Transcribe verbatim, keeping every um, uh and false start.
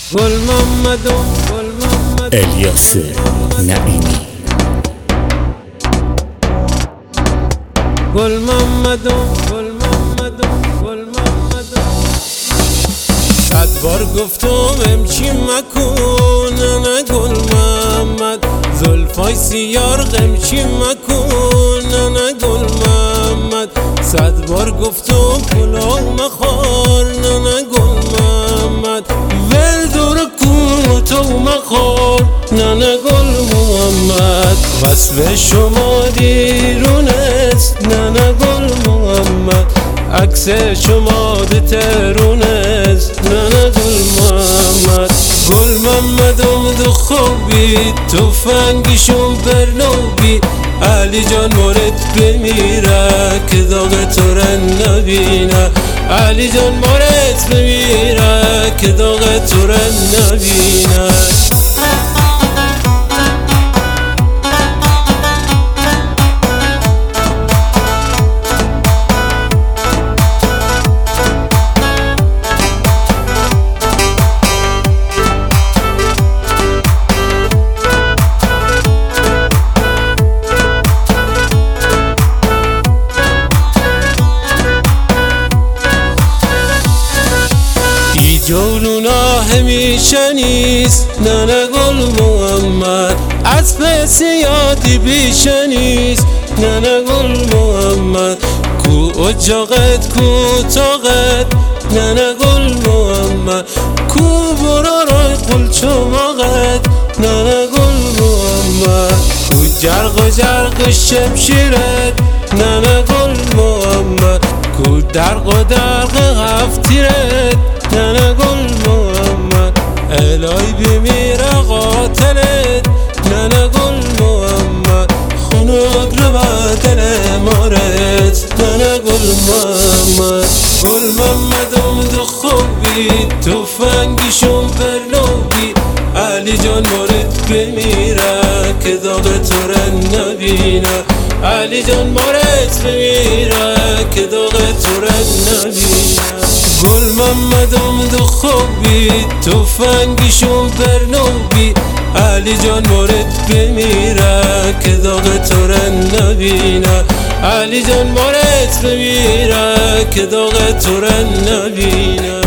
گل محمد و گل محمد الیاس نعیمی. گل محمد و گل محمد و گل محمد صد بار گفتم امچی مکن نه گل محمد، زلفای سیار غمچی مکن نه گل محمد. صد بار گفتم کلاه مخار نه گل محمد، ول دور کن تو مخار نه گل محمد. وصف شما دیرون است نه گل محمد، عکس شما دترون است نه گل محمد. گل محمد اومد خوبی تفنگشون برنوبی، علی جان مورد بمیره که داغ تو را نبینه، علی جان مورد بمیره که داغ تو را نبینه. جولونا همیشه نیست نه نه گل محمد، اسب سیادی بیشه نیست نه نه گل محمد. کو اجاقت کو تاقت نه نه گل محمد، کو برا رای قل چماقت نه نه گل محمد. کو جرق و جرق شمشیرت نه نه گل محمد، کو درق و درق هفتیرت نه نه گل محمد. الهی بمیره قاتلت نه نه گل محمد، خنک رو بدل مارت نه نه گل محمد. گل محمد اومد خوبی تفنگشون برنوبی، علی جان مورد بمیره که داغ تو را نبینه، علی جان مورد بمیره که داغ تو را نبینه. گل محمد اومد خوبی تفنگشون برنوبی، علی جان مورد بمیره که داغ تو را نبینه، علی جان مورد بمیره که داغ تو را نبینه.